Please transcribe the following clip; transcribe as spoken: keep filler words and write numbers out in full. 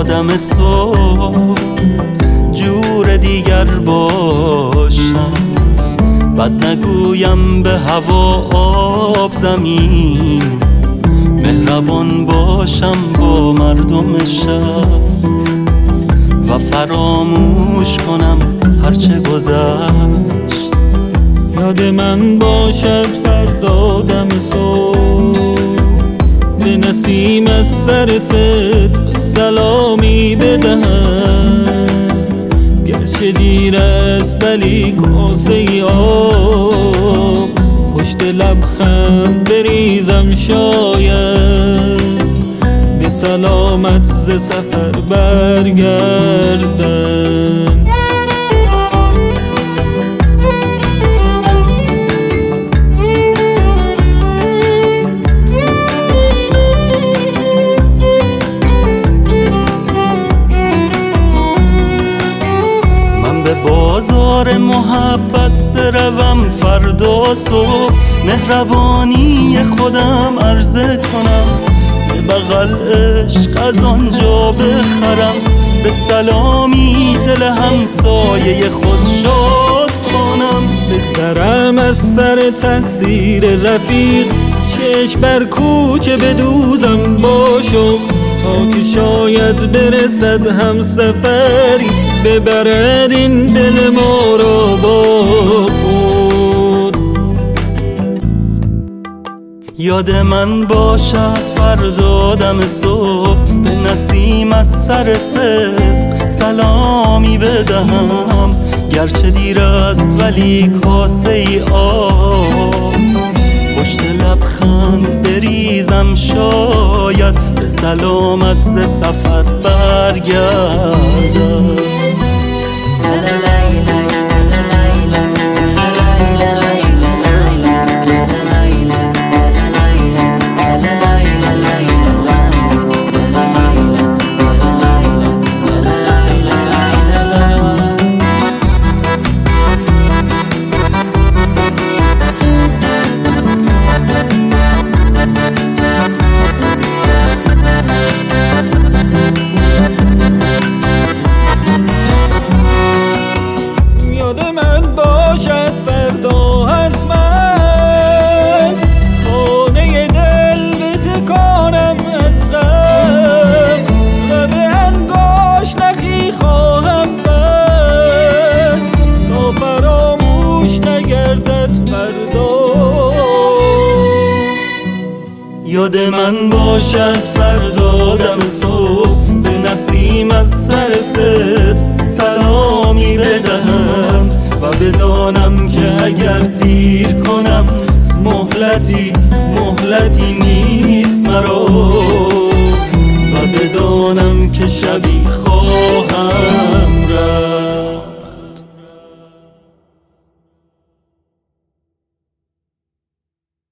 دم صبح جور دیگر باشم، بد نگویم به هوا آب زمین، مهربان باشم با مردم شهر و فراموش کنم هرچه گذشت. یاد من باشد فردا دم صبح به نسیم از سر صدق سلامی بدهم، گرچه دیر است ولی کاسه آب پشت لبخند بریزم، شاید به سلامت ز سفر برگردم. بازار محبت بروم فردا صبح، مهربانی خودم عرضه کنم، به بغل عشق از آنجا بخرم، به سلامی دل همسایه خود شاد کنم. بگذرم از سر تقصیر رفیق، چشم بر کوچه بدوزم باشم، تا که شاید برسد هم سفری ببرد این دل ما را با خود. یاد من باشد فردا دم صبح به نسیم از سر صدق سلامی بدهم، گرچه دیر است ولی کاسه ای آب پشت لبخند بریزم، شاید به سلامت ز سفر برگردم. یاد من باشد فردا دم صبح به نسیم از سر صدق سلامی بدهم، و بدانم که اگر دیر کنم مهلتی مهلتی نیست مرا، و بدانم که شبی خواهم رفت.